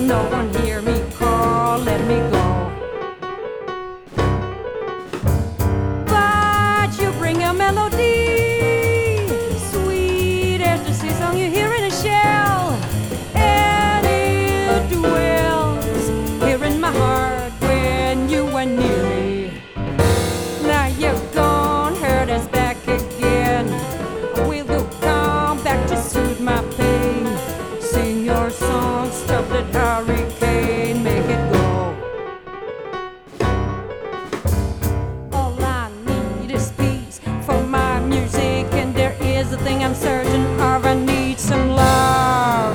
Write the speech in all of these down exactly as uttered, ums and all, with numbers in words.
no one hear me call, let me go. But you bring a melody, sweet as the sea song you hear in a shell, and it dwells here in my heart when you are near me. Now you're gone, hurt us back again. Will you come back to soothe my pain? Sing your song, stop that hurricane, make it go. All I need is peace for my music, and there is a thing I'm certain of, I need some love.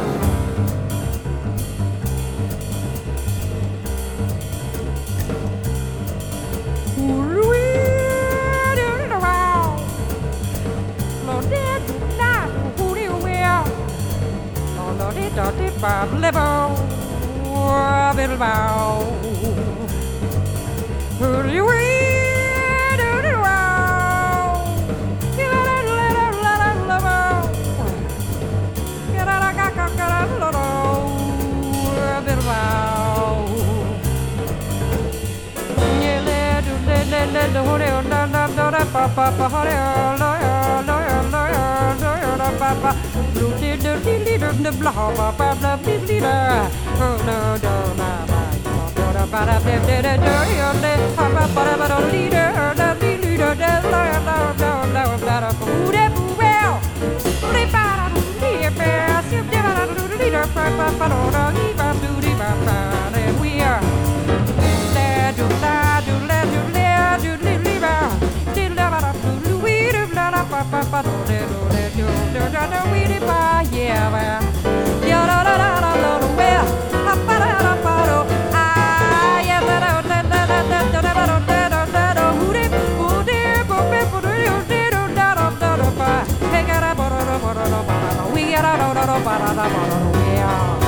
We are yeah.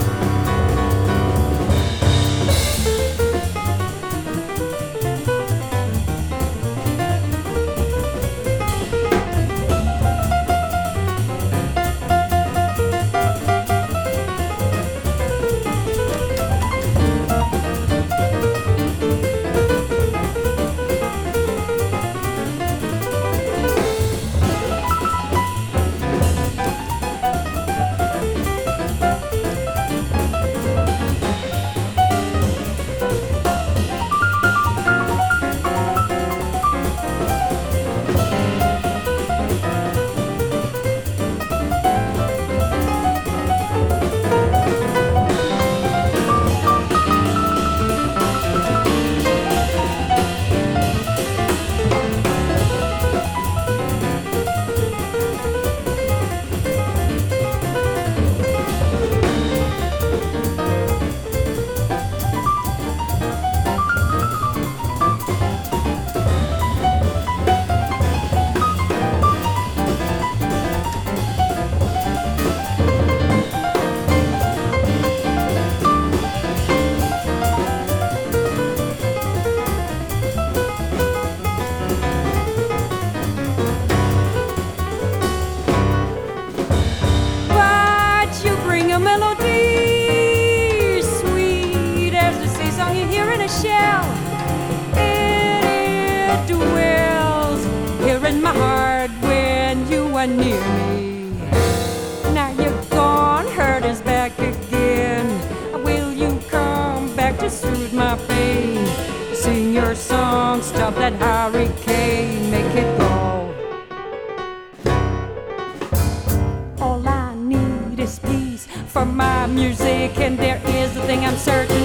Shell, it dwells here in my heart when you are near me. Now you're gone, hurt us back again. Will you come back to soothe my pain? Sing your song, stop that hurricane, make it go. All I need is peace for my music, and there is a thing I'm certain